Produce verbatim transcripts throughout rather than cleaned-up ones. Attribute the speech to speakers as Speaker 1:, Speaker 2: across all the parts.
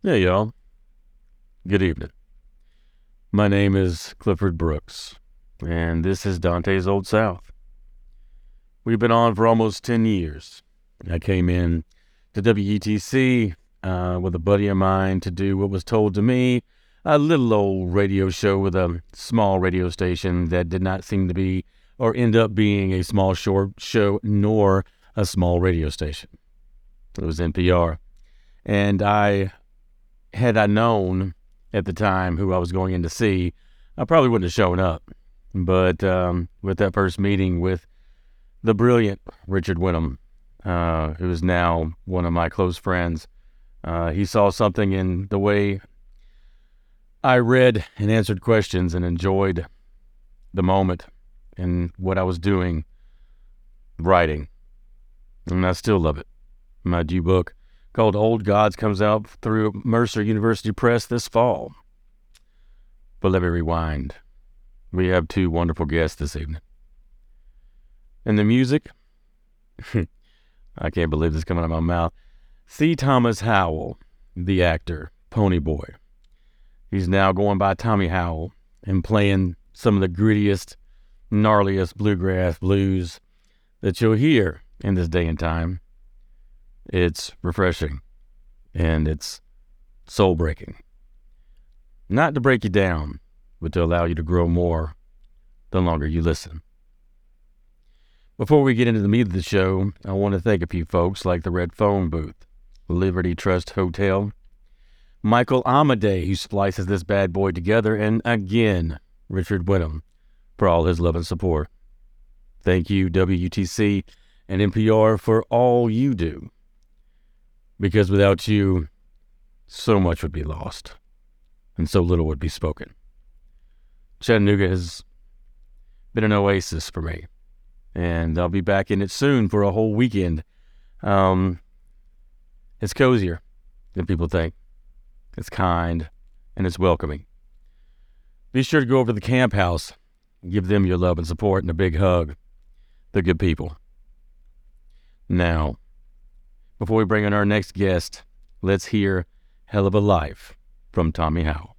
Speaker 1: Hey, y'all. Good evening. My name is Clifford Brooks, and this is Dante's Old South. We've been on for almost ten years. I came in to W U T C uh, with a buddy of mine to do what was told to me, a little old radio show with a small radio station that did not seem to be or end up being a small short show nor a small radio station. It was N P R. And I, had I known at the time who I was going in to see, I probably wouldn't have shown up. But um, with that first meeting with the brilliant Richard Wenham, uh, who is now one of my close friends, uh, he saw something in the way I read and answered questions and enjoyed the moment and what I was doing, writing. And I still love it. My new book called Old Gods comes out through Mercer University Press this fall. But let me rewind. We have two wonderful guests this evening. And the music, I can't believe this is coming out of my mouth. C. Thomas Howell, the actor, Pony Boy. He's now going by Tommy Howell and playing some of the grittiest, gnarliest bluegrass blues that you'll hear in this day and time. It's refreshing, and it's soul-breaking. Not to break you down, but to allow you to grow more the longer you listen. Before we get into the meat of the show, I want to thank a few folks like the Red Phone Booth, Liberty Trust Hotel, Michael Amadei, who splices this bad boy together, and again, Richard Wenham, for all his love and support. Thank you, W U T C and N P R, for all you do. Because without you, so much would be lost, and so little would be spoken. Chattanooga has been an oasis for me, and I'll be back in it soon for a whole weekend. Um, it's cozier than people think. It's kind, and it's welcoming. Be sure to go over to the Camp House and give them your love and support and a big hug. They're good people. Now, before we bring in our next guest, let's hear Hell of a Life from Tommy Howell.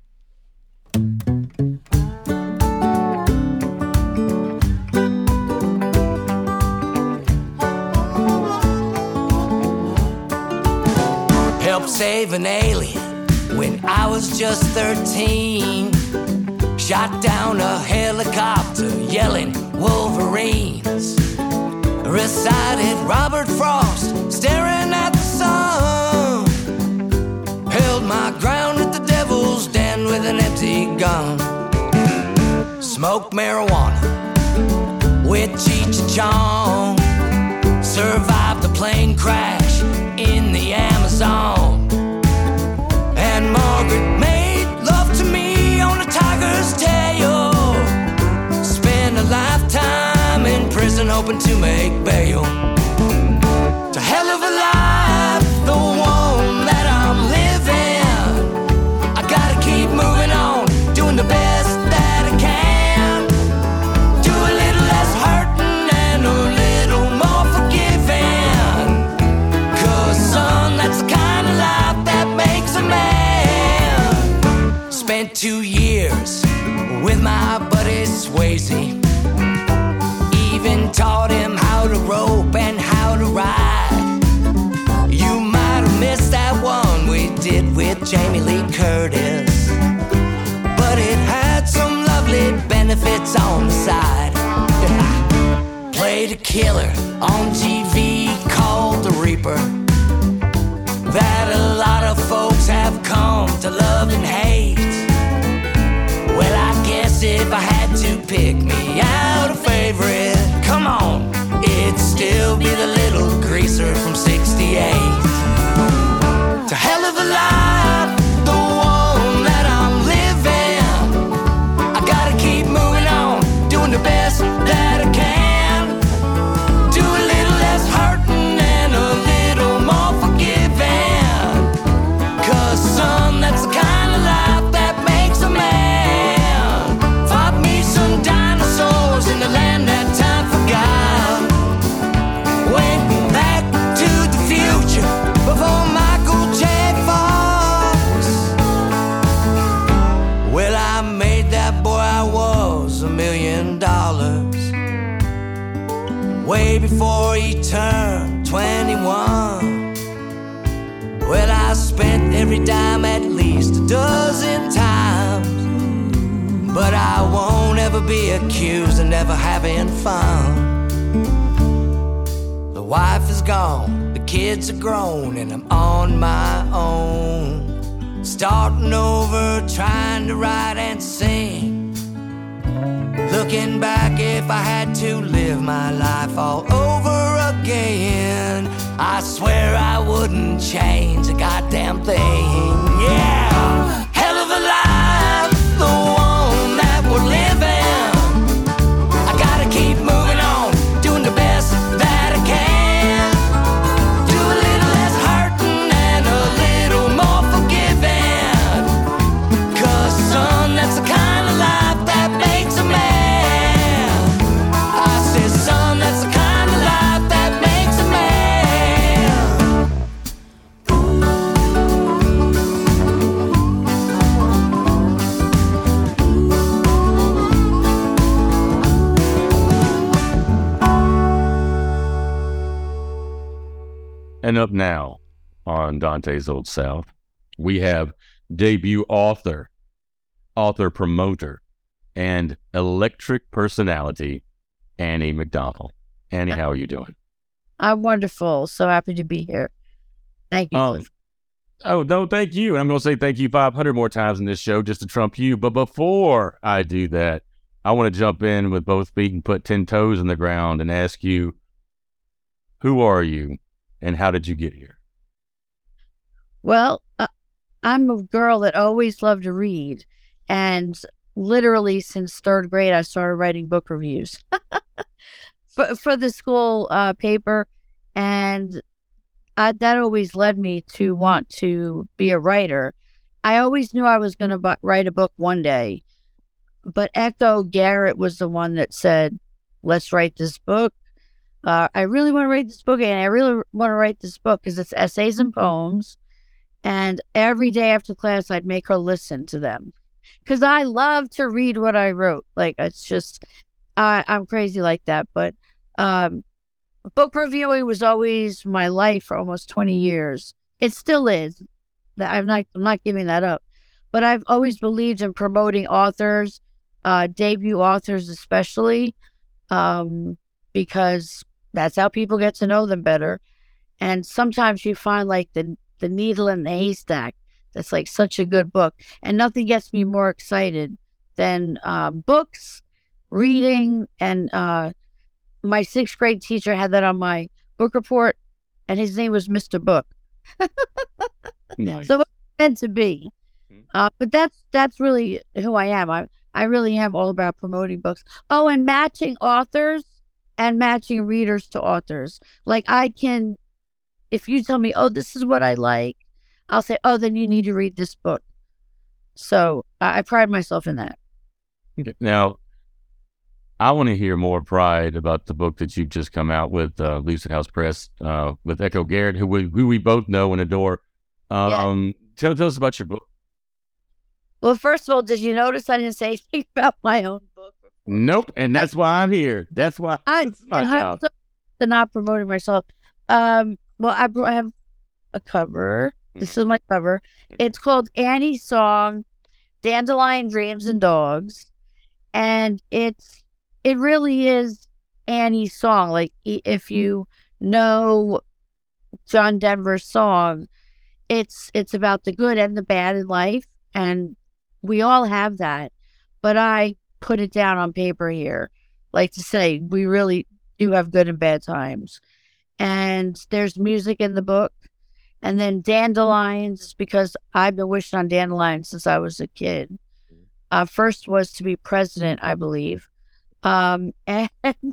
Speaker 2: Helped save an alien when I was just thirteen. Shot down a helicopter yelling Wolverines. Recited Robert Frost staring at the sun. Held my ground at the devil's den with an empty gun. Smoked marijuana with Cheech and Chong. Survived the plane crash in the Amazon. And Margaret made love to me on a tiger's tail. Spent a lifetime in prison hoping to make bail. It's a hell of a life, the one that I'm living. I gotta keep moving on, doing the best that I can. Do a little less hurting and a little more forgiving. Cause son, that's the kind of life that makes a man. Spent two years with my buddy Swayze. Even taught him how to rope and how to ride. You might have missed that one we did with Jamie Lee Curtis, but it had some lovely benefits on the side. Played a killer on T V called The Reaper, that a lot of folks have come to love and hate. Well, I guess if I had to pick me out a favorite, come on, it'd still be the little greaser from sixty-eight. It's a hell of a life, the one that I'm living. I gotta keep moving on, doing the best that I can. Do a little less hurting and a little more forgiving. Cause son, that's the kind of life that makes a man. Fought me some dinosaurs in the land that time forgot. When turned twenty-one. Well, I spent every dime at least a dozen times, but I won't ever be accused of never having fun. The wife is gone, the kids are grown, and I'm on my own, starting over, trying to write and sing. Looking back, if I had to live my life all over again, I swear I wouldn't change a goddamn thing. Yeah, hell of a life, the one that we're living. I gotta keep moving on, doing the best that I can. Do a little less hurting and a little more forgiving. 'Cause son, that's the kind of life that makes a man. I said, son, that's the kind of life that makes a man.
Speaker 1: And up now on Dante's Old South, we have debut author, author promoter, and electric personality, Annie McDonald. Annie, how are you doing?
Speaker 3: I'm wonderful. So happy to be here. Thank you.
Speaker 1: Oh, oh no, thank you. And I'm going to say thank you five hundred more times in this show just to trump you. But before I do that, I want to jump in with both feet and put ten toes in the ground and ask you, who are you and how did you get here?
Speaker 3: Well, uh, I'm a girl that always loved to read. And literally since third grade, I started writing book reviews for, for the school uh, paper. And I, that always led me to want to be a writer. I always knew I was going to bu- write a book one day. But Echo Garrett was the one that said, let's write this book. Uh, I really want to write this book, and I really want to write this book because it's essays and poems. And every day after class, I'd make her listen to them because I love to read what I wrote. Like, it's just, I, I'm crazy like that. But um, book reviewing was always my life for almost twenty years. It still is. I'm not, I'm not giving that up. But I've always believed in promoting authors, uh, debut authors especially, um, because that's how people get to know them better. And sometimes you find like the, the needle in the haystack. That's like such a good book. And nothing gets me more excited than uh, books, reading. And uh, my sixth grade teacher had that on my book report, and his name was Mister Book.
Speaker 1: Nice.
Speaker 3: So it's meant to be. Uh, but that's that's really who I am. I, I really am all about promoting books. Oh, and matching authors and matching readers to authors. Like I can, if you tell me, oh, this is what I like, I'll say, oh, then you need to read this book. So I, I pride myself in that.
Speaker 1: Okay. Now, I want to hear more pride about the book that you've just come out with, uh, Lucid House Press, uh, with Echo Garrett, who we, who we both know and adore. Um, yeah. tell, tell us about your book.
Speaker 3: Well, first of all, did you notice I didn't say anything about my own book?
Speaker 1: Nope, and that's why I'm here. That's why
Speaker 3: I, I'm not promoting myself. Um, well, I, I have a cover. This is my cover. It's called Annie's Song, Dandelion Dreams and Dogs, and it's it really is Annie's song. Like if you know John Denver's song, it's it's about the good and the bad in life, and we all have that. But I put it down on paper here, like to say we really do have good and bad times. And there's music in the book. And then dandelions, because I've been wishing on dandelions since I was a kid. Uh, first was to be president, I believe. Um, and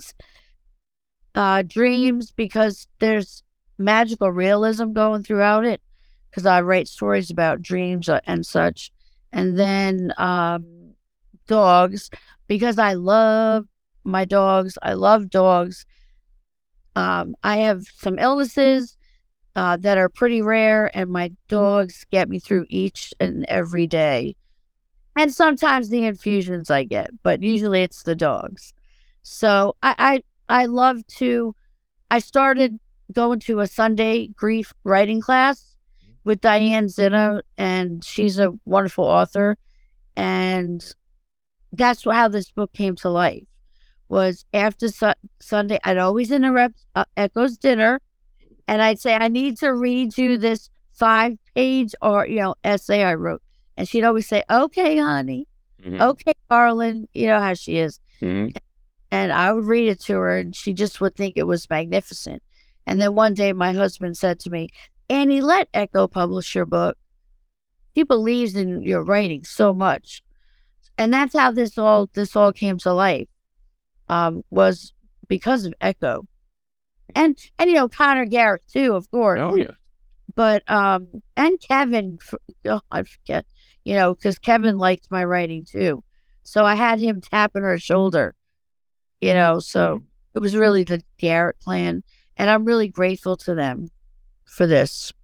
Speaker 3: uh, dreams, because there's magical realism going throughout it, because I write stories about dreams and such. And then um, dogs, because I love my dogs. I love dogs. Um, I have some illnesses uh, that are pretty rare, and my dogs get me through each and every day. And sometimes the infusions I get, but usually it's the dogs. So I, I, I love to, I started going to a Sunday grief writing class with Diane Zinna, and she's a wonderful author. And that's how this book came to life. Was after su- Sunday, I'd always interrupt uh, Echo's dinner, and I'd say, I need to read you this five page or, you know, essay I wrote. And she'd always say, okay, honey. Mm-hmm. Okay, darling. You know how she is. Mm-hmm. And I would read it to her, and she just would think it was magnificent. And then one day my husband said to me, Annie, let Echo publish your book. He believes in your writing so much. And that's how this all this all came to life, um, was because of Echo. And, and you know, Connor Garrett, too, of course.
Speaker 1: Oh, yeah.
Speaker 3: But, um, and Kevin, oh, I forget, you know, because Kevin liked my writing, too. So I had him tapping her shoulder, you know, so it was really the Garrett clan. And I'm really grateful to them for this.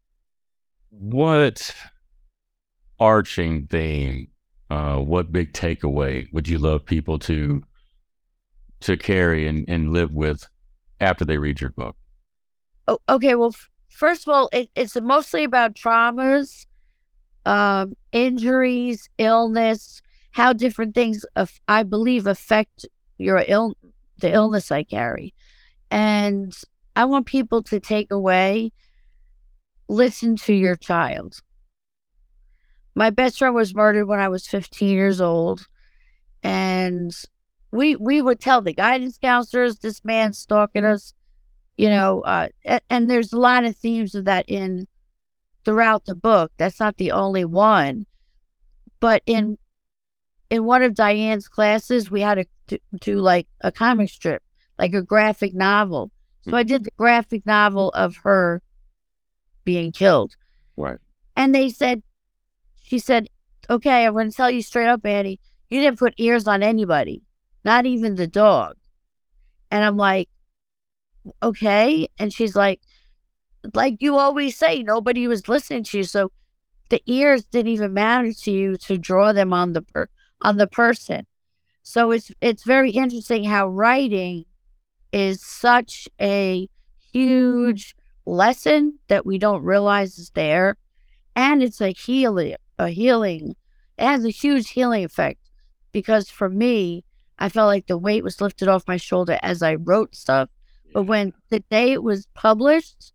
Speaker 1: What arching theme, uh, what big takeaway would you love people to to carry and, and live with after they read your book?
Speaker 3: Oh, okay, well, f- first of all, it, it's mostly about traumas, um, injuries, illness, how different things, af- I believe, affect your ill the illness I carry. And I want people to take away, listen to your child. My best friend was murdered when I was fifteen years old. And we we would tell the guidance counselors, this man's stalking us, you know, uh, and, and there's a lot of themes of that in throughout the book. That's not the only one. But in in one of Diane's classes, we had to do, do like a comic strip, like a graphic novel. So I did the graphic novel of her being killed.
Speaker 1: Right.
Speaker 3: And they said, she said, okay, I'm going to tell you straight up, Annie, you didn't put ears on anybody, not even the dog. And I'm like, okay. And she's like, like you always say, nobody was listening to you. So the ears didn't even matter to you to draw them on the per- on the person. So it's it's very interesting how writing is such a huge lesson that we don't realize is there. And it's a healing, a healing. It has a huge healing effect, because for me, I felt like the weight was lifted off my shoulder as I wrote stuff. But when the day it was published,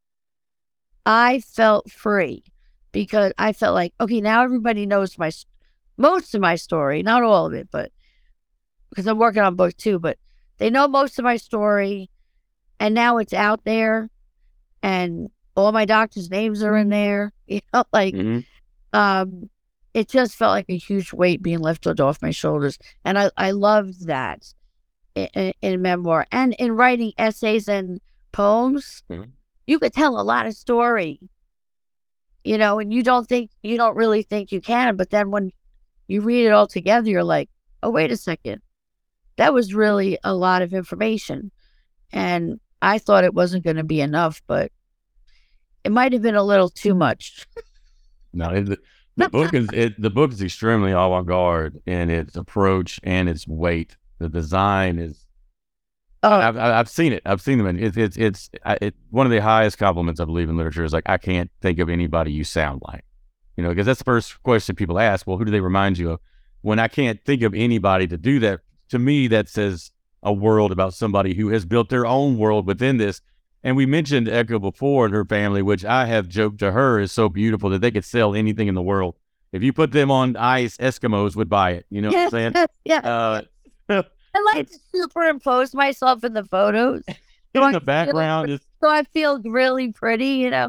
Speaker 3: I felt free, because I felt like, okay, now everybody knows my, most of my story, not all of it, but because I'm working on book two, but they know most of my story, and now it's out there, and all my doctors' names are in there. You know, like, mm-hmm. um, it just felt like a huge weight being lifted off my shoulders, and I, I loved that in, in memoir and in writing essays and poems. Mm-hmm. You could tell a lot of story, you know, and you don't think you don't really think you can, but then when you read it all together, you're like, oh, wait a second. That was really a lot of information. And I thought it wasn't going to be enough, but it might have been a little too much.
Speaker 1: No, it, the, the book is it, the book is extremely avant-garde in its approach and its weight. The design is. Oh, I've, I've seen it. I've seen them. And it, it, it's it, one of the highest compliments I believe in literature is like, I can't think of anybody you sound like. You know, because that's the first question people ask. Well, who do they remind you of? When I can't think of anybody to do that. To me, that says a world about somebody who has built their own world within this. And we mentioned Echo before and her family, which I have joked to her is so beautiful that they could sell anything in the world. If you put them on ice, Eskimos would buy it. You know
Speaker 3: yes,
Speaker 1: what I'm saying?
Speaker 3: Yeah.
Speaker 1: Uh,
Speaker 3: I like to superimpose myself in the photos.
Speaker 1: So in the background.
Speaker 3: Feel, so I feel really pretty, you know.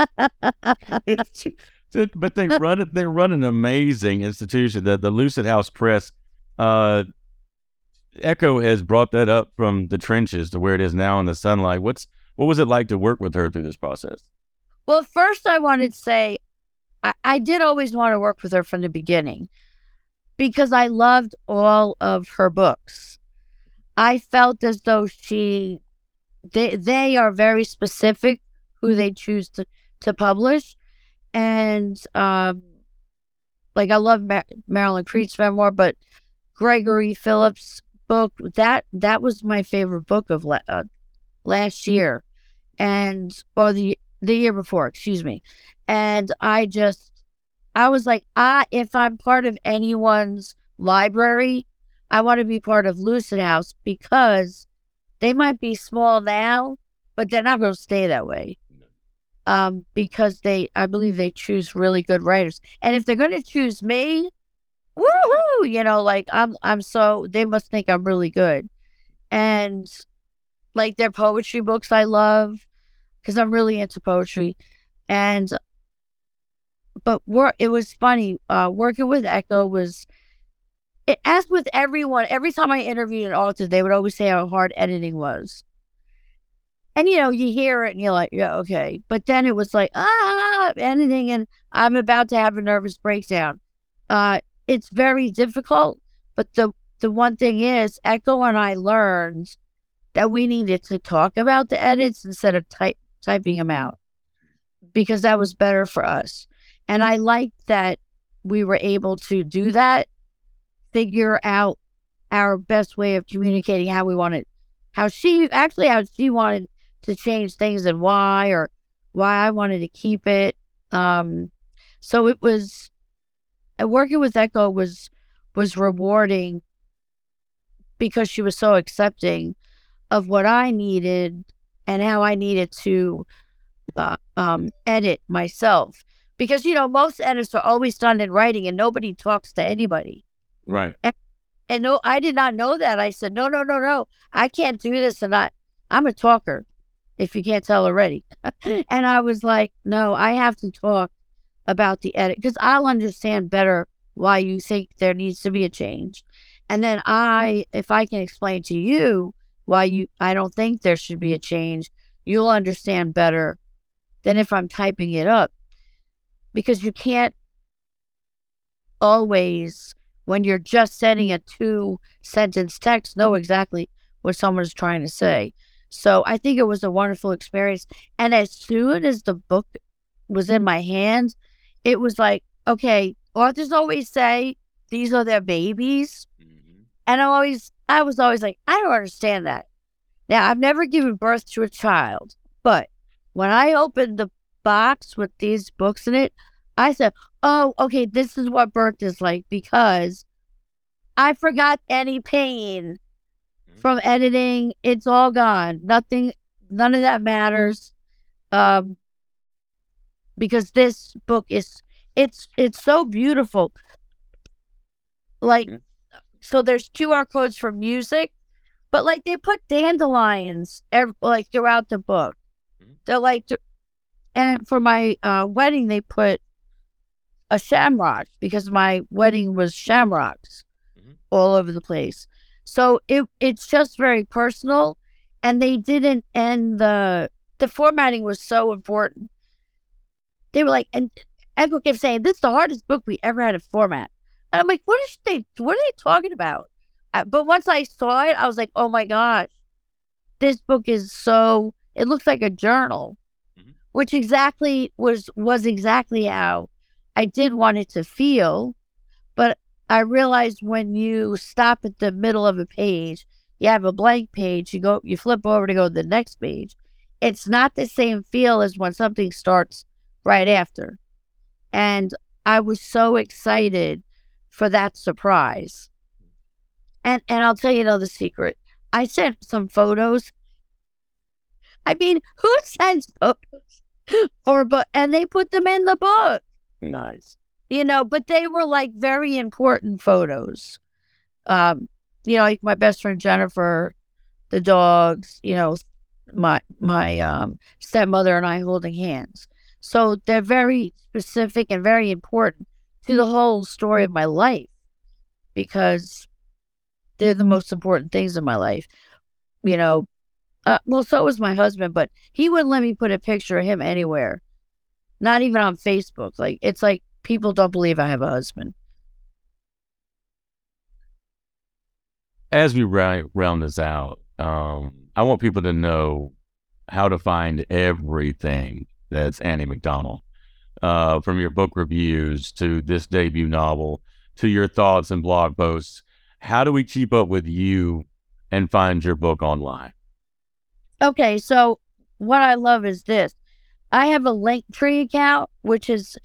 Speaker 1: But they run it. They run an amazing institution. The the Lucid House Press. Uh, Echo has brought that up from the trenches to where it is now in the sunlight. What's what was it like to work with her through this process?
Speaker 3: Well, first I wanted to say I, I did always want to work with her from the beginning, because I loved all of her books. I felt as though she they they are very specific who they choose to, to publish. And um, like I love Mar- Marilyn Creed's memoir, but Gregory Phillips' book, that that was my favorite book of uh, last year, and or the the year before, excuse me. And I just, I was like, I if I'm part of anyone's library, I want to be part of Lucid House because they might be small now, but they're not going to stay that way. Um, because they, I believe they choose really good writers. And if they're going to choose me, woohoo, you know, like I'm, I'm so, they must think I'm really good. And like their poetry books I love because I'm really into poetry. And, but work, it was funny, uh, working with Echo was, it, as with everyone, every time I interviewed an author, they would always say how hard editing was. And, you know, you hear it and you're like, yeah, okay. But then it was like, ah, editing, and I'm about to have a nervous breakdown. Uh, it's very difficult. But the, the one thing is, Echo and I learned that we needed to talk about the edits instead of type, typing them out because that was better for us. And I liked that we were able to do that, figure out our best way of communicating how we wanted, how she, actually how she wanted to change things and why, or why I wanted to keep it. Um, so it was, uh, working with Echo was, was rewarding because she was so accepting of what I needed and how I needed to uh, um, edit myself. Because, you know, most edits are always done in writing and nobody talks to anybody.
Speaker 1: Right.
Speaker 3: And, and no, I did not know that. I said, no, no, no, no, I can't do this. And I, I'm a talker, if you can't tell already. And I was like, no, I have to talk about the edit because I'll understand better why you think there needs to be a change. And then I, if I can explain to you why you, I don't think there should be a change, you'll understand better than if I'm typing it up. Because you can't always, when you're just sending a two sentence text, know exactly what someone's trying to say. So I think it was a wonderful experience. And as soon as the book was in my hands, it was like, okay, authors always say these are their babies. Mm-hmm. And I always, I was always like, I don't understand that. Now, I've never given birth to a child, but when I opened the box with these books in it, I said, oh, okay, this is what birth is like because I forgot any pain from editing. It's all gone. Nothing, none of that matters. Um, because this book is, it's, it's so beautiful. Like, so there's Q R codes for music, but like they put dandelions every, like throughout the book. They're like, and for my uh, wedding, they put a shamrock because my wedding was shamrocks mm-hmm. all over the place. So it it's just very personal, and they didn't end the the formatting was so important. They were like, and Echo kept saying, "This is the hardest book we ever had to format." And I'm like, "What is they? What are they talking about?" Uh, but once I saw it, I was like, "Oh my gosh, this book is so." It looks like a journal, mm-hmm. which exactly was was exactly how I did want it to feel. But I realized when you stop at the middle of a page, you have a blank page, you go, you flip over to go to the next page. It's not the same feel as when something starts right after. And I was so excited for that surprise. And and I'll tell you another secret. I sent some photos. I mean, who sends photos? Or but and they put them in the book.
Speaker 1: Nice.
Speaker 3: You know, but they were like very important photos. Um, you know, like my best friend Jennifer, the dogs, you know, my my um stepmother and I holding hands. So they're very specific and very important to the whole story of my life because they're the most important things in my life. You know, uh, well, so was my husband, but he wouldn't let me put a picture of him anywhere, not even on Facebook. Like, it's like people don't believe I have a husband.
Speaker 1: As we round, round this out, um, I want people to know how to find everything that's Annie McDonald, uh, from your book reviews to this debut novel to your thoughts and blog posts. How do we keep up with you and find your book online?
Speaker 3: Okay, so what I love is this. I have a Linktree account, which is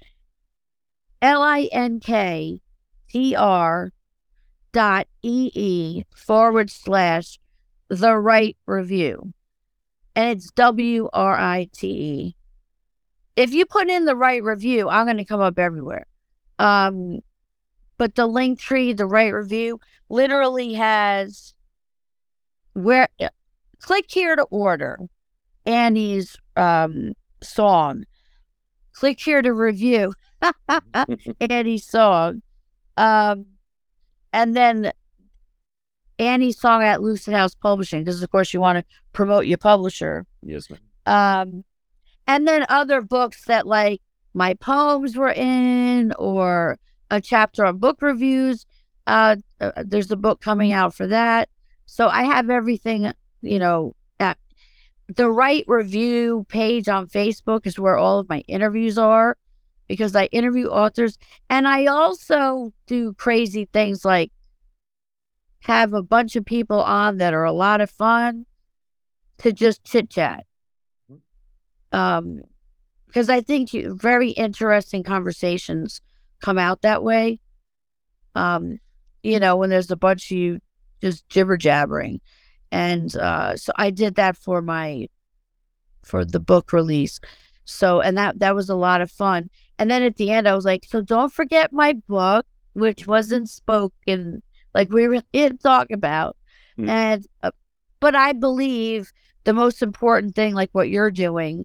Speaker 3: L-I-N-K-T-R dot E-E forward slash the right review. And it's W R I T E. If you put in the right review, I'm going to come up everywhere. Um, but the Linktree, the right review, literally has where click here to order Annie's um, song. Click here to review Annie's song. Um, and then Annie's song at Lucid House Publishing, because of course you want to promote your publisher.
Speaker 1: Yes, ma'am.
Speaker 3: Um, and then other books that like my poems were in, or a chapter on book reviews. Uh, uh, there's a book coming out for that. So I have everything, you know, at the right review page on Facebook is where all of my interviews are, because I interview authors. And I also do crazy things like have a bunch of people on that are a lot of fun to just chit chat. Um, because I think you, very interesting conversations come out that way. Um, you know, when there's a bunch of you just jibber jabbering. And uh, so I did that for my, for the book release. So, and that, that was a lot of fun. And then at the end, I was like, so don't forget my book, which wasn't spoken, like we were didn't talk about. Mm. And, uh, but I believe the most important thing, like what you're doing,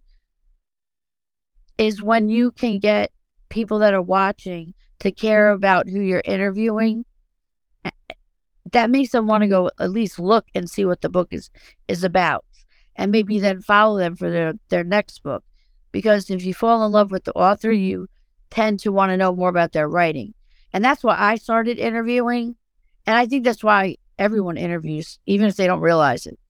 Speaker 3: is when you can get people that are watching to care about who you're interviewing. That makes them want to go at least look and see what the book is, is about, and maybe then follow them for their, their next book. Because if you fall in love with the author, you tend to want to know more about their writing. And that's why I started interviewing. And I think that's why everyone interviews, even if they don't realize it.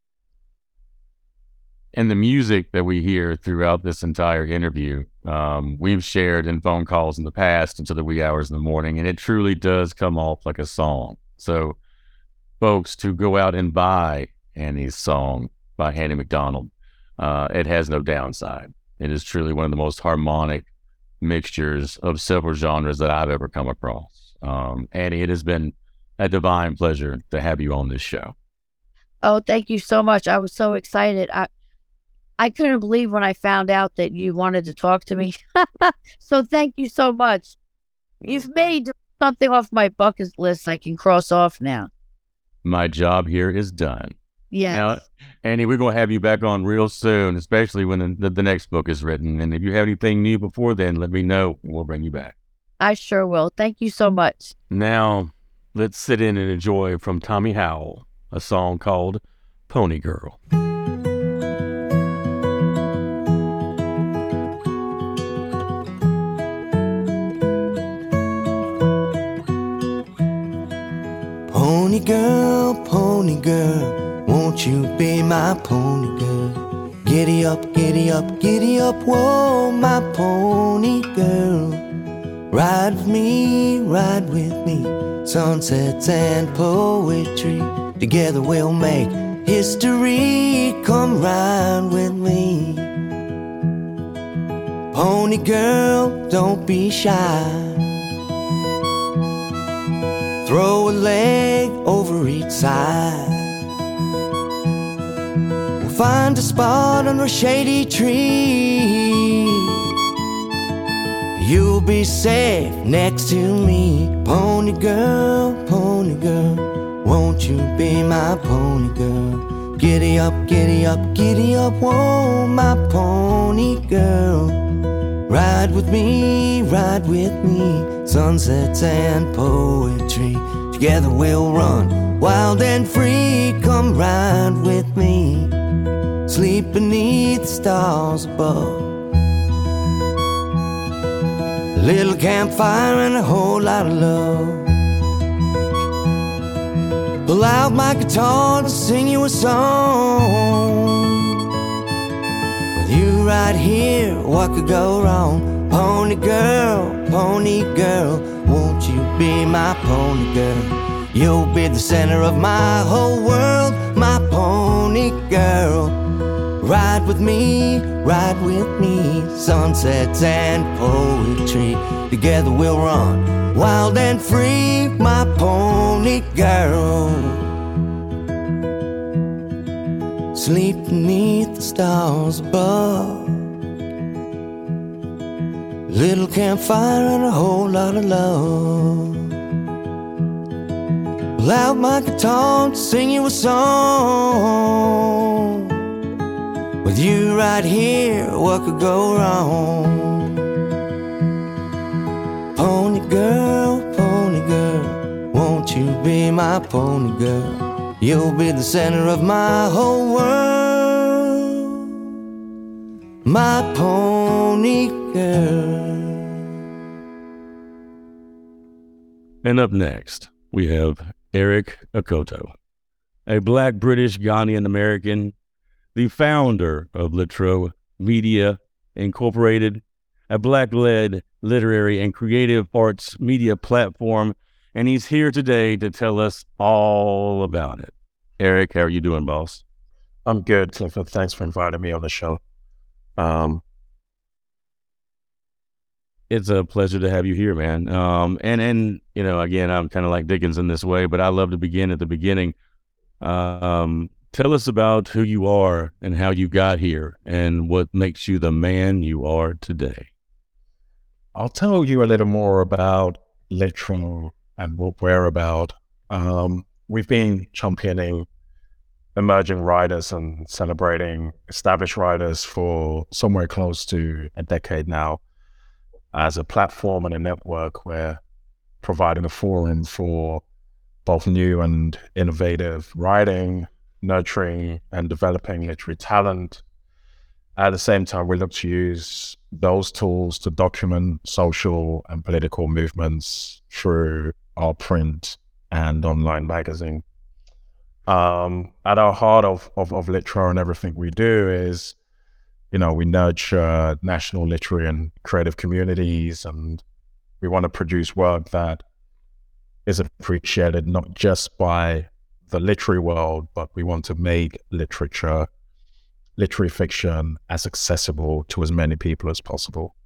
Speaker 1: And the music that we hear throughout this entire interview, um, we've shared in phone calls in the past into the wee hours in the morning, and it truly does come off like a song. So folks, to go out and buy Annie's song by Annie McDonald, uh, it has no downside. It is truly one of the most harmonic mixtures of several genres that I've ever come across. Um, Annie, it has been a divine pleasure to have you on this show.
Speaker 3: Oh, thank you so much. I was so excited. I I couldn't believe when I found out that you wanted to talk to me. So thank you so much. You've made something off my bucket list I can cross off now.
Speaker 1: My job here is done.
Speaker 3: Yeah.
Speaker 1: Now, Annie, we're going to have you back on real soon, especially when the, the next book is written. And if you have anything new before then, let me know. We'll bring you back.
Speaker 3: I sure will. Thank you so much.
Speaker 1: Now, let's sit in and enjoy from Tommy Howell, a song called Pony Girl.
Speaker 2: Pony girl, pony girl, won't you be my pony girl? Giddy up, giddy up, giddy up, whoa, my pony girl. Ride with me, ride with me, sunsets and poetry. Together we'll make history, come ride with me. Pony girl, don't be shy. Throw a leg over each side. We'll find a spot under a shady tree. You'll be safe next to me. Pony girl, pony girl, won't you be my pony girl? Giddy up, giddy up, giddy up, whoa, my pony girl. Ride with me, ride with me, sunsets and poetry. Together we'll run wild and free. Come ride with me, sleep beneath the stars above. A little campfire and a whole lot of love. Pull out my guitar to sing you a song. With you right here, what could go wrong? Pony girl, pony girl, won't you be my pony girl? You'll be the center of my whole world, my pony girl. Ride with me, ride with me, sunsets and poetry. Together we'll run wild and free, my pony girl. Sleep beneath the stars above, little campfire and a whole lot of love. Pull out my guitar to sing you a song. With you right here, what could go wrong? Pony girl, pony girl, won't you be my pony girl? You'll be the center of my whole world, my pony girl.
Speaker 1: And up next, we have Eric Akoto, a Black British Ghanaian American, the founder of Litro Media Incorporated, a Black-led literary and creative arts media platform, and he's here today to tell us all about it. Eric, how are you doing, boss?
Speaker 4: I'm good, Clifford. Thanks for inviting me on the show. Um,
Speaker 1: it's a pleasure to have you here, man. Um, and, and you know, again, I'm kind of like Dickens in this way, but I love to begin at the beginning. Um, tell us about who you are and how you got here and what makes you the man you are today.
Speaker 4: I'll tell you a little more about Litro and what we're about. Um, we've been championing emerging writers and celebrating established writers for somewhere close to a decade now. As a platform and a network, we're providing a forum for both new and innovative writing, nurturing and developing literary talent. At the same time, we look to use those tools to document social and political movements through our print and online magazine. Um, at our heart of, of, of Litro and everything we do is, you know, we nurture national literary and creative communities, and we want to produce work that is appreciated not just by the literary world, but we want to make literature, literary fiction as accessible to as many people as possible.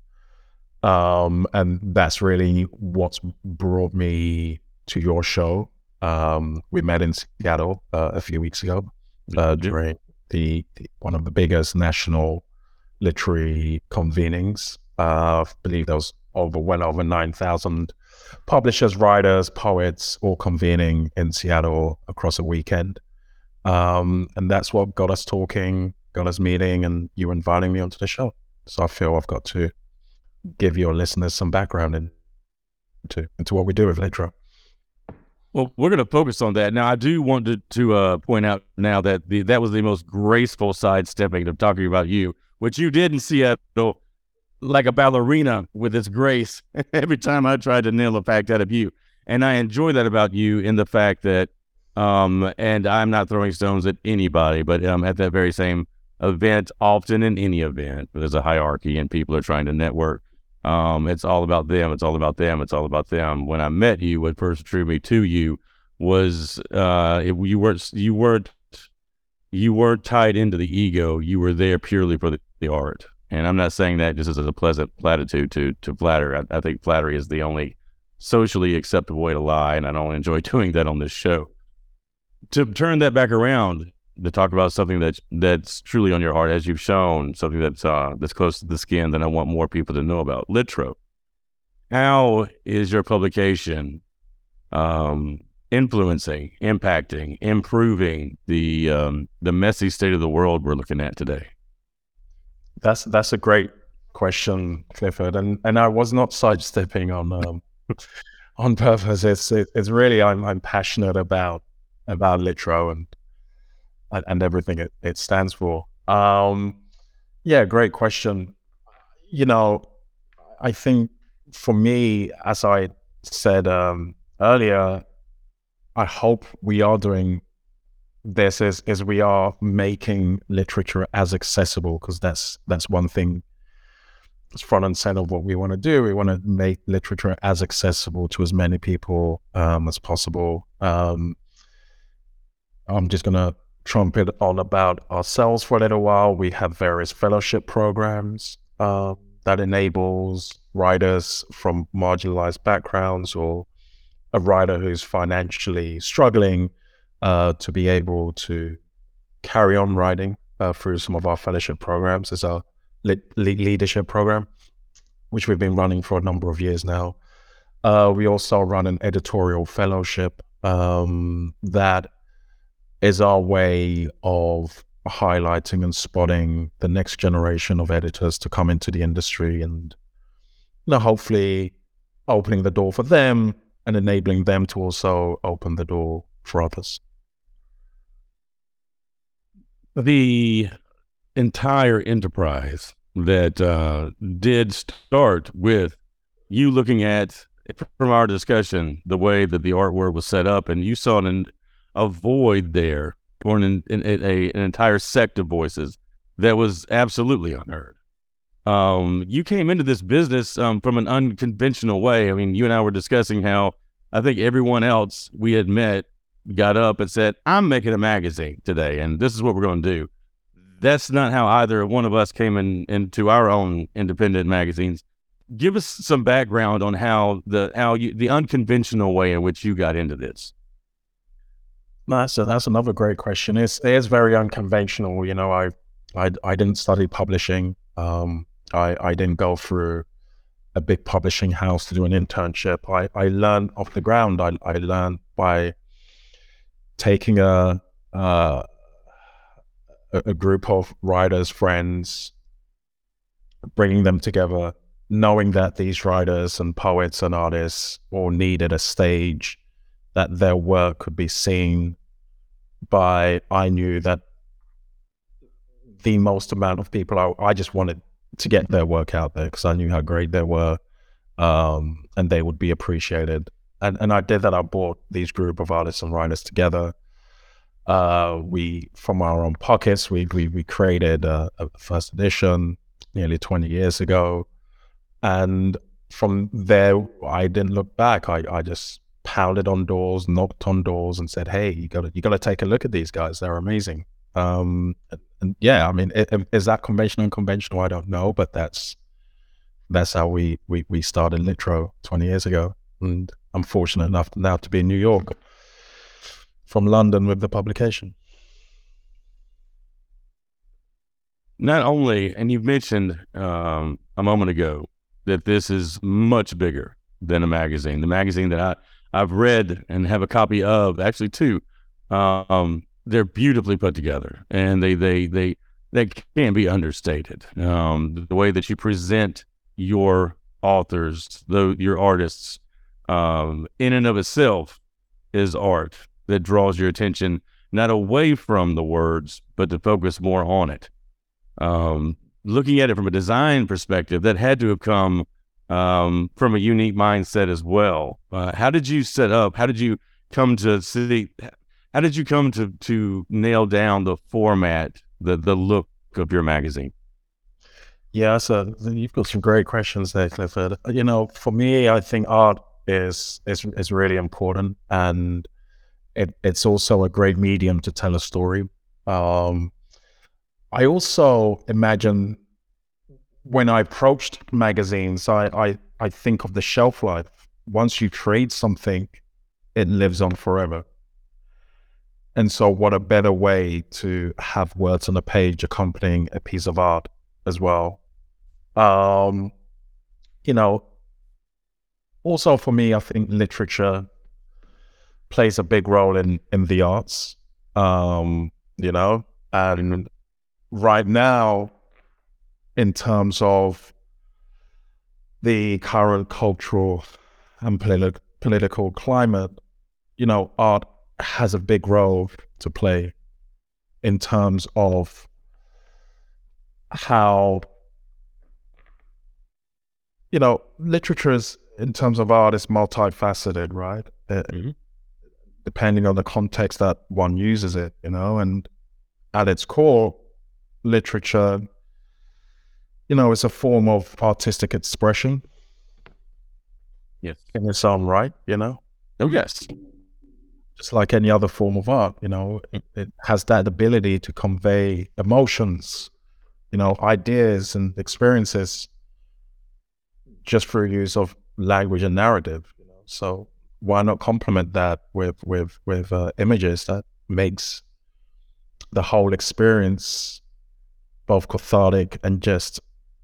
Speaker 4: Um, and that's really what's brought me to your show. Um, we met in Seattle uh, a few weeks ago uh, during the, the one of the biggest national literary convenings. Uh, I believe there was over well over nine thousand publishers, writers, poets, all convening in Seattle across a weekend. Um, and that's what got us talking, got us meeting, and you inviting me onto the show. So I feel I've got to give your listeners some background into, into what we do with Litro.
Speaker 1: Well, we're going to focus on that. Now, I do want to, to uh, point out now that the, that was the most graceful sidestepping of talking about you, which you did in Seattle, like a ballerina with its grace every time I tried to nail a fact out of you. And I enjoy that about you in the fact that, um, and I'm not throwing stones at anybody, but um, at that very same event, often in any event, there's a hierarchy and people are trying to network. Um, it's all about them. It's all about them. It's all about them. When I met you, what first drew me to you was uh, it, you weren't you weren't you weren't tied into the ego. You were there purely for the, the art. And I'm not saying that just as a pleasant platitude to to flatter. I, I think flattery is the only socially acceptable way to lie, and I don't enjoy doing that on this show. To turn that back around, to talk about something that's that's truly on your heart, as you've shown, something that's uh, that's close to the skin that I want more people to know about, Litro. How is your publication um, influencing, impacting, improving the um, the messy state of the world we're looking at today?
Speaker 4: That's that's a great question, Clifford, and and I was not sidestepping on um, on purpose. It's it, it's really I'm I'm passionate about about Litro and. and everything it, it stands for. Um, yeah, great question. You know, I think for me, as I said um, earlier, I hope we are doing this is, is we are making literature as accessible, because that's that's one thing that's front and center of what we want to do. We want to make literature as accessible to as many people um, as possible. Um, I'm just going to trumpet on about ourselves for a little while. We have various fellowship programs uh, that enables writers from marginalized backgrounds or a writer who's financially struggling uh, to be able to carry on writing uh, through some of our fellowship programs. There's a le- leadership program, which we've been running for a number of years now. Uh, we also run an editorial fellowship um, that is our way of highlighting and spotting the next generation of editors to come into the industry and, you know, hopefully opening the door for them and enabling them to also open the door for others.
Speaker 1: The entire enterprise that uh, did start with you looking at, from our discussion, the way that the artwork was set up, and you saw an, a void there, or an, an, a, an entire sect of voices that was absolutely unheard. Um, you came into this business um, from an unconventional way. I mean, you and I were discussing how I think everyone else we had met got up and said, I'm making a magazine today, and this is what we're going to do. That's not how either one of us came in into our own independent magazines. Give us some background on how the how you the unconventional way in which you got into this.
Speaker 4: That's a, that's another great question. It's it is very unconventional. You know, I I I didn't study publishing. Um, I I didn't go through a big publishing house to do an internship. I I learned off the ground. I I learned by taking a uh, a group of writers, friends, bringing them together, knowing that these writers and poets and artists all needed a stage that their work could be seen by. I knew that the most amount of people, I, I just wanted to get their work out there because I knew how great they were, um, and they would be appreciated. And and I did that. I brought these group of artists and writers together. Uh, we, from our own pockets, we we, we created a, a first edition nearly twenty years ago. And from there, I didn't look back. I, I just pounded on doors, knocked on doors and said, hey, you gotta, you gotta take a look at these guys. They're amazing. Um, and, and yeah, I mean, it, is that conventional and conventional? I don't know, but that's, that's how we, we, we started Litro twenty years ago. And I'm fortunate enough now to be in New York from London with the publication.
Speaker 1: Not only, and you mentioned um, a moment ago that this is much bigger than a magazine. The magazine that I, I've read and have a copy of, actually two, um, they're beautifully put together, and they they they they can't be understated. Um, the way that you present your authors, the, your artists, um, in and of itself is art that draws your attention not away from the words, but to focus more on it. Um, looking at it from a design perspective, that had to have come um, from a unique mindset as well. Uh, how did you set up? How did you come to see? How did you come to to nail down the format, the the look of your magazine?
Speaker 4: Yeah, so you've got some great questions there, Clifford. You know, for me, I think art is is is really important, and it, it's also a great medium to tell a story. Um, I also imagine when I approached magazines, I, I, I think of the shelf life. Once you create something, it lives on forever. And so what a better way to have words on a page accompanying a piece of art as well. Um, you know, also for me, I think literature plays a big role in, in the arts, um, you know, and right now, in terms of the current cultural and politi- political climate, you know, art has a big role to play in terms of how, you know, literature is, in terms of art, is multifaceted, right? Mm-hmm. Depending on the context that one uses it, you know, and at its core, literature, you know, is a form of artistic expression.
Speaker 1: Yes.
Speaker 4: In its own right, you know?
Speaker 1: Oh, yes.
Speaker 4: just like any other form of art, you know, it, it has that ability to convey emotions, you know, ideas and experiences just through use of language and narrative. You know? So why not complement that with with with uh, images that makes the whole experience both cathartic and just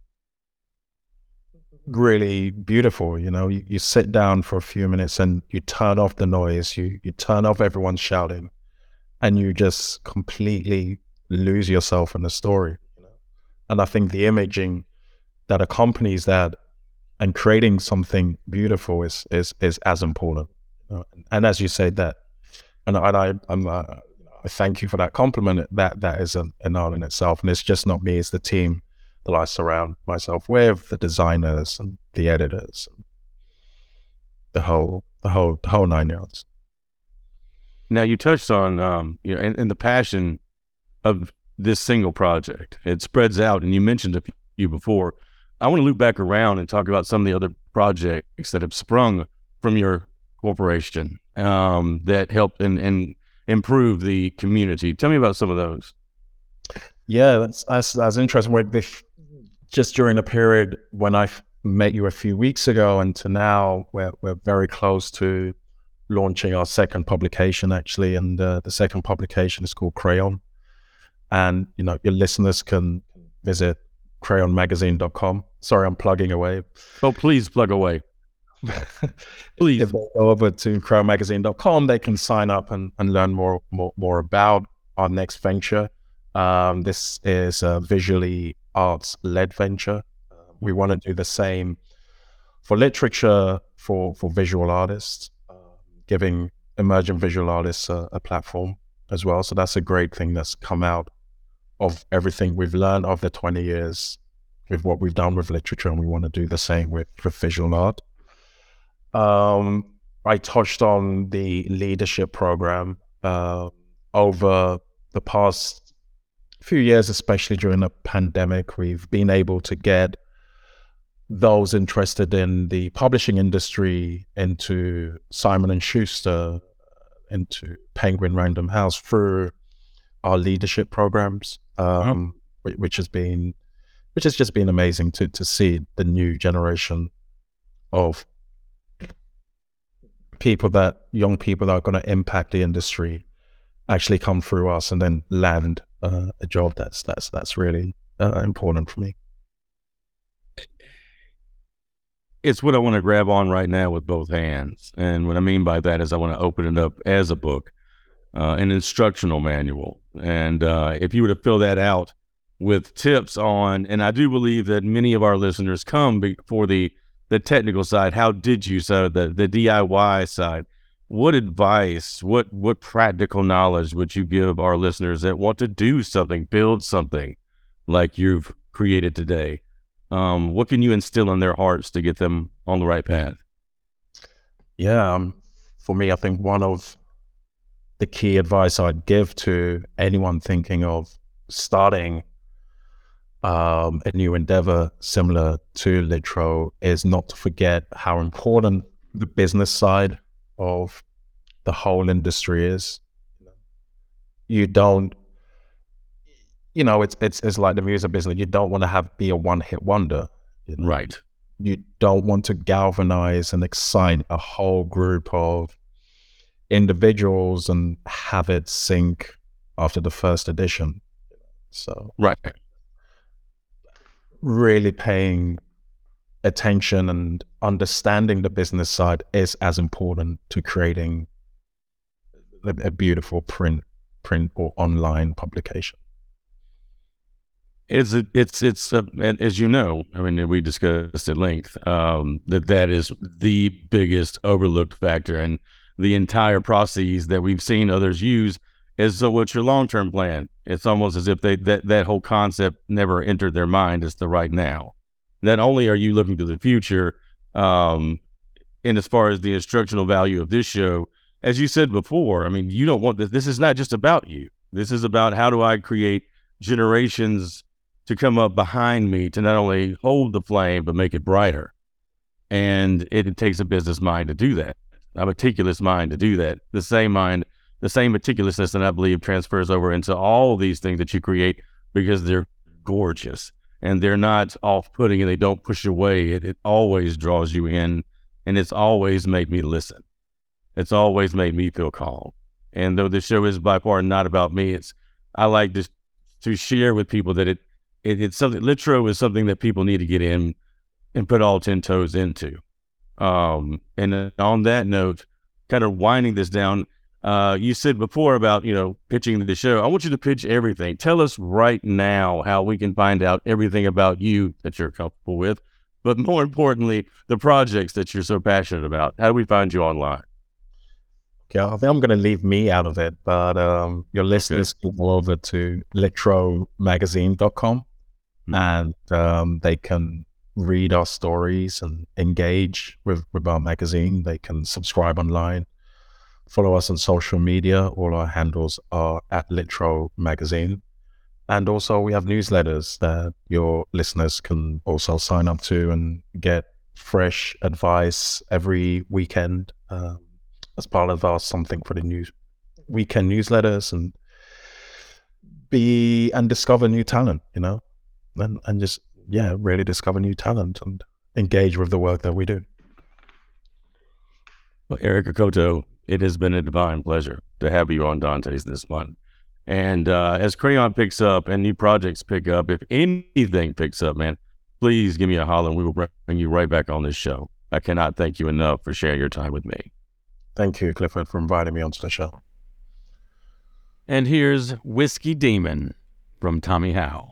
Speaker 4: really beautiful. You know, you, you sit down for a few minutes and you turn off the noise, you you turn off everyone shouting, and you just completely lose yourself in the story. You know? And I think the imaging that accompanies that and creating something beautiful is is is as important. You know? And as you say that, and, and I I'm uh, I thank you for that compliment. That that is an, an art in itself, and it's just not me; it's the team that I surround myself with, the designers and the editors, and the whole, the whole, the whole nine yards.
Speaker 1: Now you touched on, um, you know, and, and the passion of this single project. It spreads out, and you mentioned a few before. I want to loop back around and talk about some of the other projects that have sprung from your corporation um, that helped and, and improve the community. Tell me about some of those.
Speaker 4: Yeah, that's that's, that's interesting. We're, just during the period when I met you a few weeks ago and to now, we're we're very close to launching our second publication, actually, and uh, the second publication is called Crayon. And you know, your listeners can visit crayon magazine dot com. Sorry, I'm plugging away.
Speaker 1: Oh, please plug away. Please.
Speaker 4: If they go over to crayon magazine dot com, they can sign up and, and learn more, more more about our next venture. Um, this is a visually arts-led venture. Uh, we want to do the same for literature, for, for visual artists, uh, giving emerging visual artists a, a platform as well. So that's a great thing that's come out of everything we've learned over the twenty years with what we've done with literature, and we want to do the same with, with visual art. Um, I touched on the leadership program uh, over the past few years, especially during the pandemic. We've been able to get those interested in the publishing industry into Simon and Schuster, into Penguin Random House through our leadership programs, um, oh. which has been, which has just been amazing to to see the new generation of people that young people that are going to impact the industry actually come through us and then land uh, a job that's that's that's really uh, important for me.
Speaker 1: It's what I want to grab on right now with both hands, and what I mean by that is I want to open it up as a book, uh, an instructional manual, and uh, if you were to fill that out with tips on, and I do believe that many of our listeners come for the the technical side. How did you, so the the D I Y side? What advice, what what practical knowledge would you give our listeners that want to do something, build something like you've created today? Um, what can you instill in their hearts to get them on the right path?
Speaker 4: Yeah, um, for me, I think one of the key advice I'd give to anyone thinking of starting um, a new endeavor similar to Litro is not to forget how important the business side of the whole industry is. You don't, you know, it's it's it's like the music business. You don't want to have be a one-hit wonder, you know?
Speaker 1: Right?
Speaker 4: You don't want to galvanize and excite a whole group of individuals and have it sink after the first edition. So,
Speaker 1: right,
Speaker 4: really paying attention and understanding the business side is as important to creating a, a beautiful print print or online publication.
Speaker 1: It's a, it's it's a, and as you know, I mean, we discussed at length um, that that is the biggest overlooked factor, and the entire process that we've seen others use is, so what's your long-term plan? It's almost as if they that that whole concept never entered their mind as the right now. Not only are you looking to the future, um, and as far as the instructional value of this show, as you said before, I mean, you don't want this. This is not just about you. This is about how do I create generations to come up behind me to not only hold the flame, but make it brighter. And it, it takes a business mind to do that. a meticulous mind to do that. The same mind, the same meticulousness that I believe transfers over into all these things that you create, because they're gorgeous and they're not off-putting and they don't push away. It, it always draws you in, and it's always made me listen. It's always made me feel calm. And though this show is by far not about me, it's I like to to share with people that it, it it's something. Litro is something that people need to get in and put all ten toes into. Um, and uh, on that note, kind of winding this down, uh, you said before about, you know, pitching the show. I want you to pitch everything. Tell us right now how we can find out everything about you that you're comfortable with, but more importantly, the projects that you're so passionate about. How do we find you online?
Speaker 4: Yeah, I think I'm going to leave me out of it, but um, your listeners can go over to litro magazine dot com mm-hmm. and um, they can read our stories and engage with, with our magazine. They can subscribe online, follow us on social media. All our handles are at Litro Magazine. And also we have newsletters that your listeners can also sign up to and get fresh advice every weekend. Um, as part of our Something for the News weekend newsletters, and be and discover new talent, you know, and, and just, yeah, really discover new talent and engage with the work that we do.
Speaker 1: Well, Eric Akoto, it has been a divine pleasure to have you on Dante's this month. And uh, as Crayon picks up and new projects pick up, if anything picks up, man, please give me a holler and we will bring you right back on this show. I cannot thank you enough for sharing your time with me.
Speaker 4: Thank you, Clifford, for inviting me onto the show.
Speaker 1: And here's Whiskey Demon from Tommy Howe.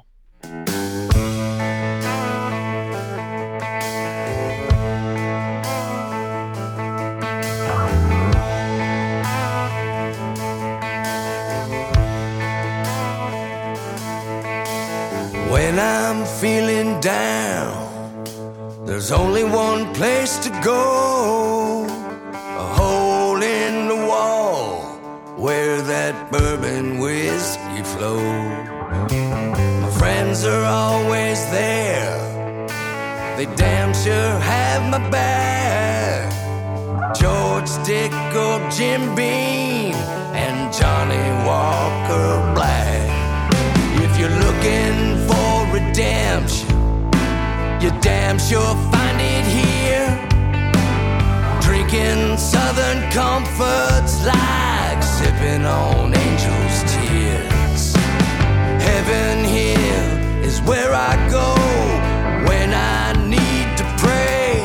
Speaker 2: When I'm feeling down, there's only one place to go. A hole in the wall where that bourbon whiskey flows. My friends are always there, they damn sure have my back. George Dickel, Jim Beam, and Johnny Walker Black. If you're looking for redemption, you damn sure find it here. Drinking southern comforts like sipping on angels' tears. Heaven here is where I go when I need to pray.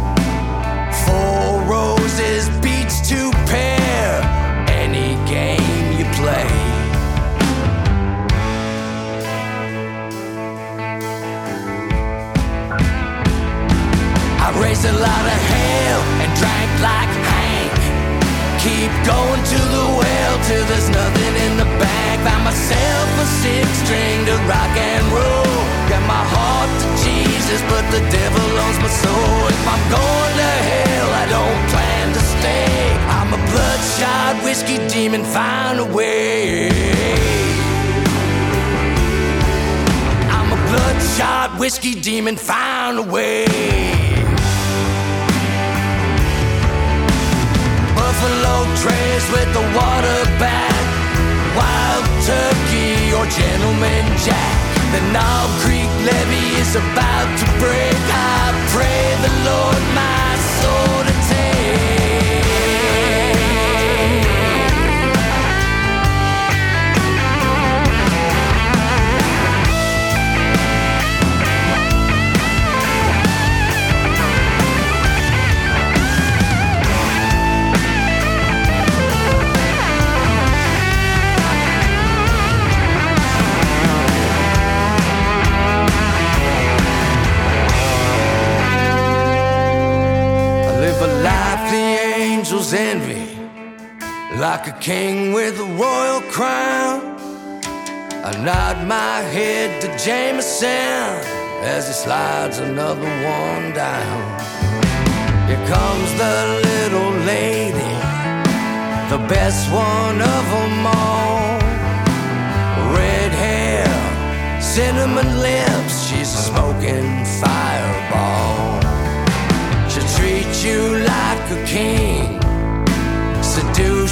Speaker 2: Four roses beats to pair any game you play. I raised a lot of hell and drank like Hank. Keep going to the well till there's nothing in the bank. Found myself a six string to rock and roll. Got my heart to Jesus, but the devil owns my soul. If I'm going to hell, I don't plan to stay. I'm a bloodshot whiskey demon, find a way. I'm a bloodshot whiskey demon, find a way. Buffalo Trace with the water back, Wild Turkey or Gentleman Jack. The Knob Creek levee is about to break. I pray the Lord my soul to take. Envy, like a king with a royal crown. I nod my head to Jameson as he slides another one down. Here comes the little lady, the best one of them all. Red hair, cinnamon lips, she's a smoking fireball. She'll treat you like a king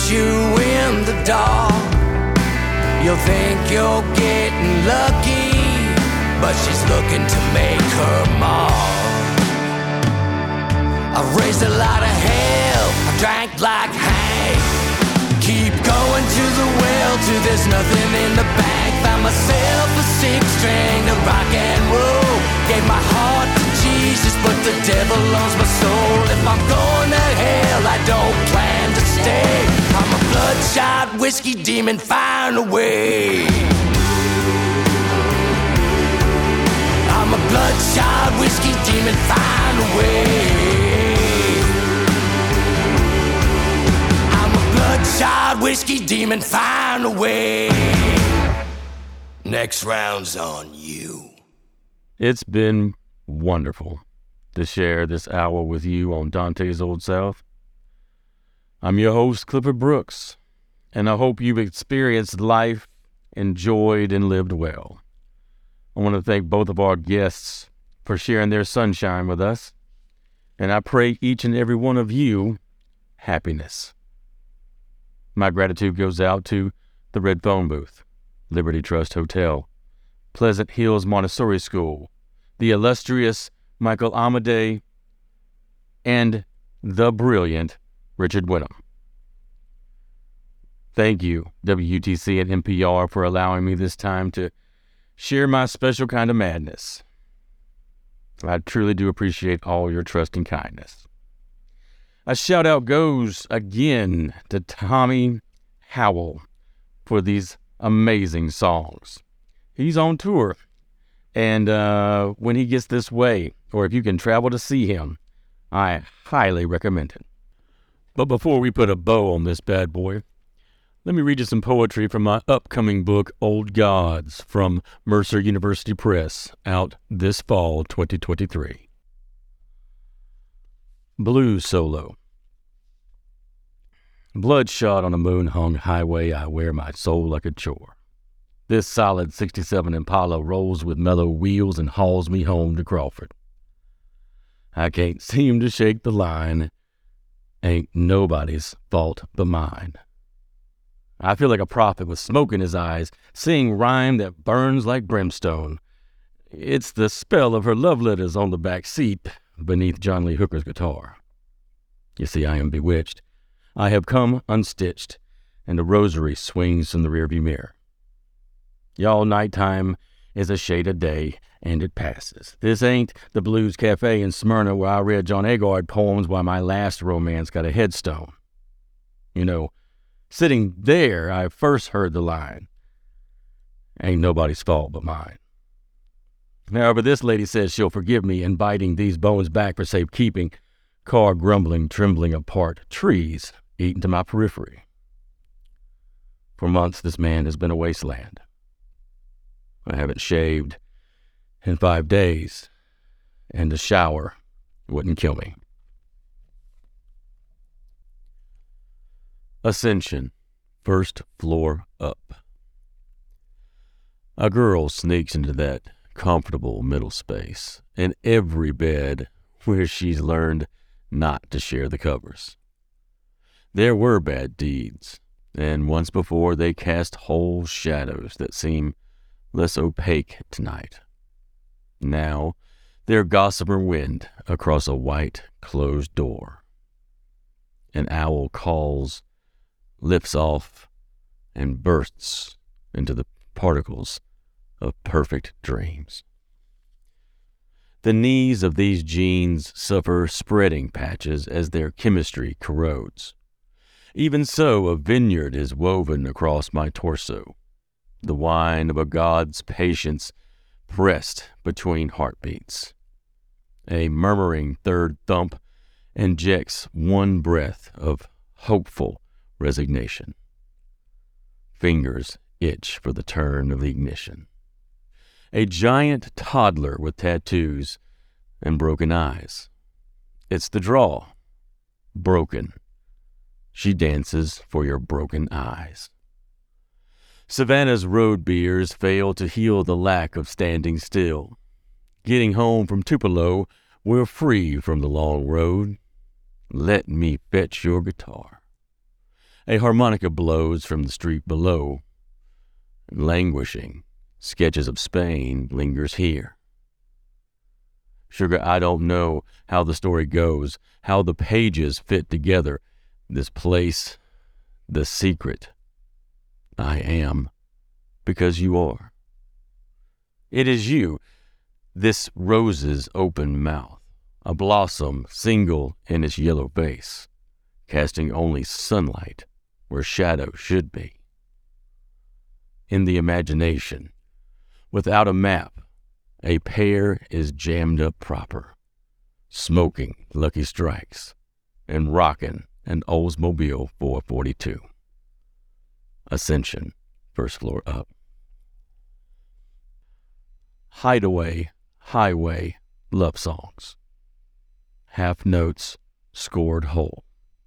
Speaker 2: leaves you in the dark. You'll think you're getting lucky, but she's looking to make her mark. I've raised a lot of hell, I drank like Hank. Keep going to the well till there's nothing in the bank. Found myself a six string to rock and roll. Gave my heart to Jesus, but the devil owns my soul. If I'm going to hell, I don't plan to stay. I'm a bloodshot whiskey demon, find a way. I'm a bloodshot whiskey demon, find a way. I'm a bloodshot whiskey demon, find a way. Next round's on you.
Speaker 1: It's been wonderful to share this hour with you on Dante's Old South. I'm your host, Clifford Brooks, and I hope you've experienced life, enjoyed, and lived well. I want to thank both of our guests for sharing their sunshine with us, and I pray each and every one of you happiness. My gratitude goes out to the Red Phone Booth, Liberty Trust Hotel, Pleasant Hills Montessori School, the illustrious Michael Amadei, and the brilliant Richard Wenham. Thank you, W U T C and N P R, for allowing me this time to share my special kind of madness. I truly do appreciate all your trust and kindness. A shout out goes again to Tommy Howell for these amazing songs. He's on tour, and uh, when he gets this way, or if you can travel to see him, I highly recommend it. But before we put a bow on this bad boy, let me read you some poetry from my upcoming book, Old Gods, from Mercer University Press, out this fall twenty twenty-three. Blues Solo. Bloodshot on a moon-hung highway, I wear my soul like a chore. This solid sixty-seven Impala rolls with mellow wheels and hauls me home to Crawford. I can't seem to shake the line. Ain't nobody's fault but mine. I feel like a prophet with smoke in his eyes, sing rhyme that burns like brimstone. It's the spell of her love letters on the back seat beneath John Lee Hooker's guitar. You see, I am bewitched. I have come unstitched, and a rosary swings from the rearview mirror. Y'all, nighttime is a shade of day, and it passes. This ain't the Blues Cafe in Smyrna where I read John Agard poems while my last romance got a headstone. You know, sitting there, I first heard the line, ain't nobody's fault but mine. However, this lady says she'll forgive me in biting these bones back for safekeeping, car grumbling, trembling apart, trees eaten to my periphery. For months, this man has been a wasteland. I haven't shaved in five days, and a shower wouldn't kill me. Ascension, first floor up. A girl sneaks into that comfortable middle space in every bed where she's learned not to share the covers. There were bad deeds, and once before they cast whole shadows that seem less opaque tonight. Now, their gossamer wind across a white, closed door. An owl calls, lifts off, and bursts into the particles of perfect dreams. The knees of these genes suffer spreading patches as their chemistry corrodes. Even so, a vineyard is woven across my torso, the wine of a god's patience pressed between heartbeats. A murmuring third thump injects one breath of hopeful resignation. Fingers itch for the turn of the ignition. A giant toddler with tattoos and broken eyes. It's the draw. Broken. She dances for your broken eyes. Savannah's road beers fail to heal the lack of standing still. Getting home from Tupelo, we're free from the long road. Let me fetch your guitar. A harmonica blows from the street below. Languishing, sketches of Spain lingers here. Sugar, I don't know how the story goes, how the pages fit together. This place, the secret. I am, because you are. It is you, this rose's open mouth, a blossom single in its yellow vase, casting only sunlight where shadow should be. In the imagination, without a map, a pair is jammed up proper, smoking Lucky Strikes and rocking an Oldsmobile four forty-two. Ascension, first floor up. Hideaway, highway, love songs. Half notes scored whole.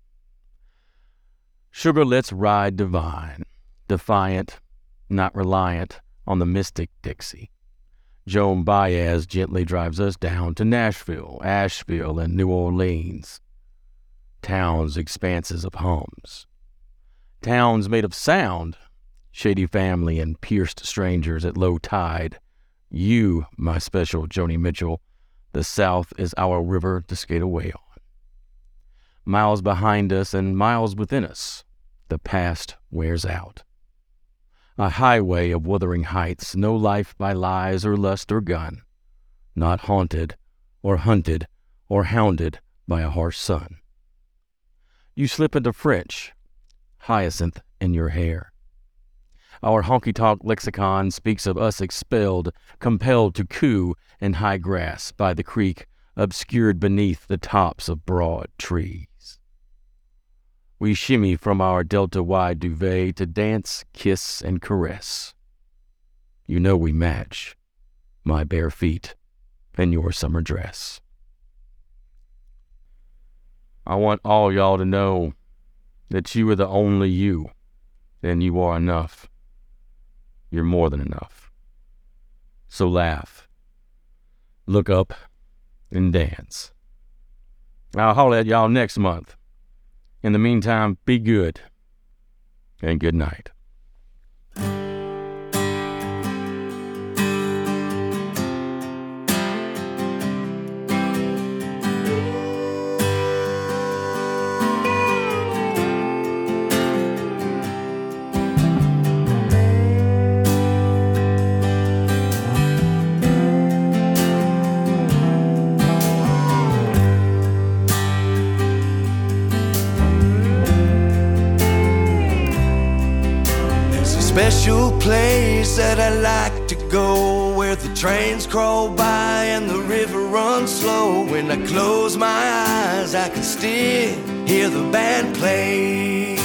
Speaker 1: Sugar, let's ride divine, defiant, not reliant on the mystic Dixie. Joan Baez gently drives us down to Nashville, Asheville, and New Orleans. Towns, expanses of homes. Towns made of sound, shady family and pierced strangers at low tide. You, my special Joni Mitchell, the South is our river to skate away on. Miles behind us and miles within us, the past wears out. A highway of wuthering heights, no life by lies or lust or gun, not haunted or hunted or hounded by a harsh sun. You slip into French, hyacinth in your hair. Our honky-tonk lexicon speaks of us expelled, compelled to coo in high grass by the creek, obscured beneath the tops of broad trees. We shimmy from our delta-wide duvet to dance, kiss, and caress. You know we match, my bare feet and your summer dress. I want all y'all to know that you are the only you, and you are enough. You're more than enough. So laugh, look up, and dance. I'll holler at y'all next month. In the meantime, be good, and good night.
Speaker 2: Special place that I like to go, where the trains crawl by and the river runs slow. When I close my eyes, I can still hear the band play.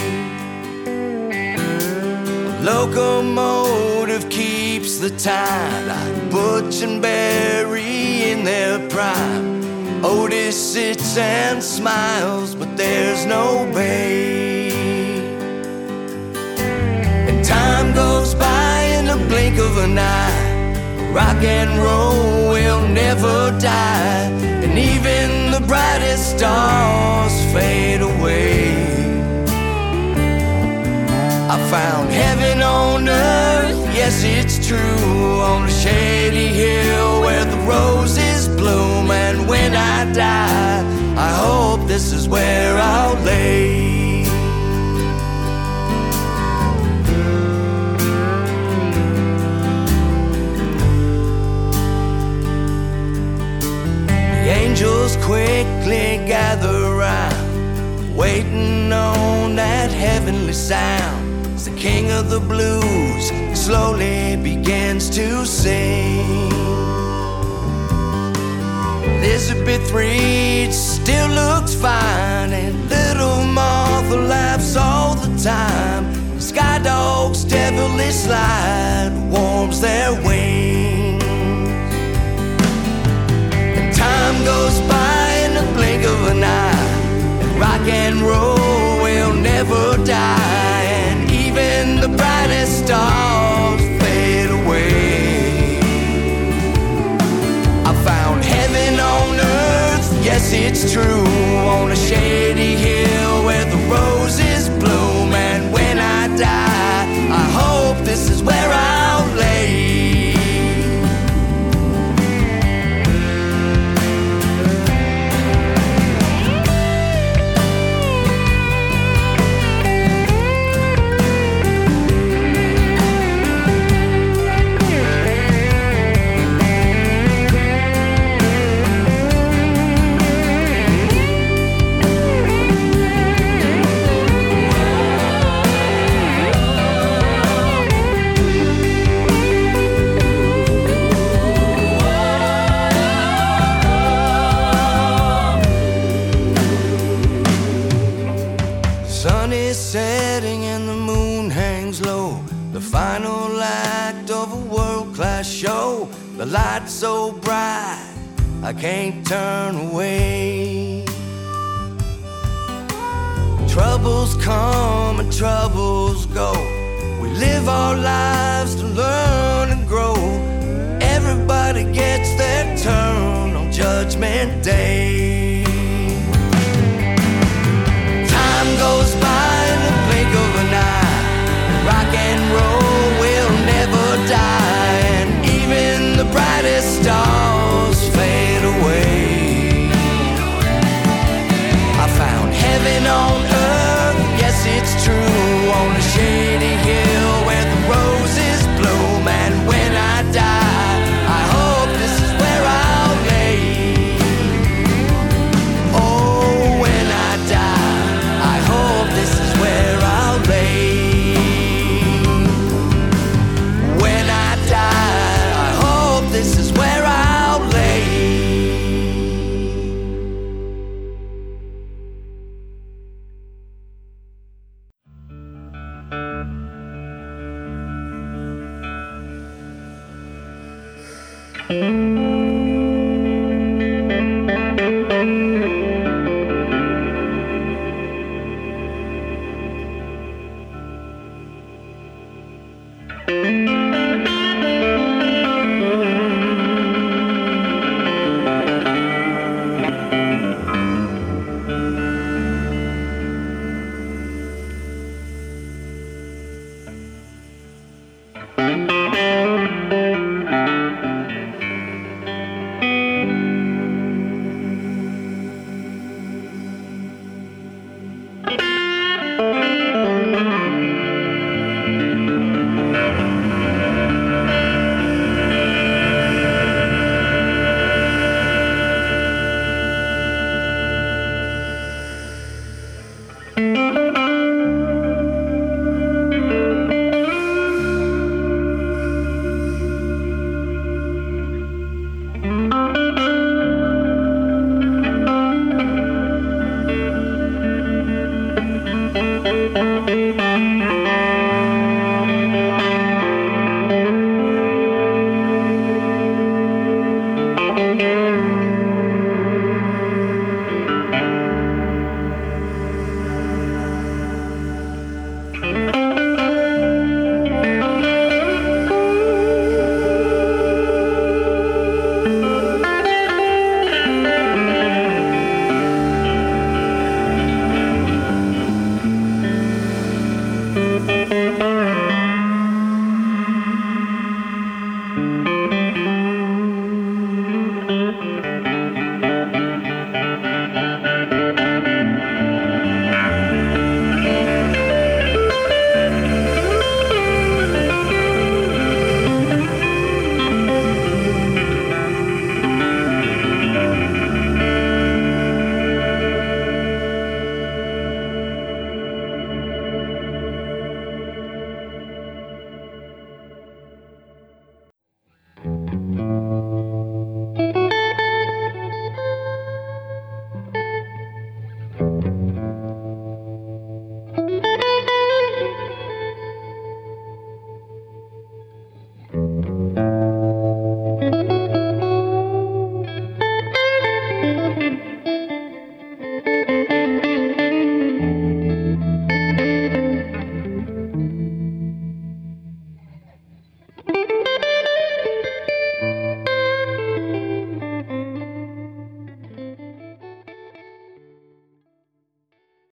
Speaker 2: A locomotive keeps the time, like Butch and Barry in their prime. Otis sits and smiles, but there's no babe. Time goes by in the blink of an eye. Rock and roll will never die, and even the brightest stars fade away. I found heaven on earth, yes it's true, on a shady hill where the roses bloom. And when I die, I hope this is where I'll lay. Angels quickly gather round, waiting on that heavenly sound, as the king of the blues slowly begins to sing. Elizabeth Reed still looks fine, and little Martha laughs all the time. Sky Dog's devilish slide warms their wings. Time goes by in the blink of an eye, and rock and roll will never die, and even the brightest stars fade away. I found heaven on earth, yes it's true, on a shady hill where the roses bloom. And sun is setting and the moon hangs low. The final act of a world-class show. The light's so bright, I can't turn away. Troubles come and troubles go. We live our lives to learn and grow. Everybody gets their turn on Judgment Day. Time goes by in the blink of an eye. Rock and roll will never die, and even the brightest stars fade away. I found heaven on earth, yes it's true, on a shady hill where the roses bloom. And when I die, I hope this is where I'll lay. Oh, when I die, I hope this is where I'll lay. When I die, I hope this is where I'll lay.
Speaker 5: Thank you.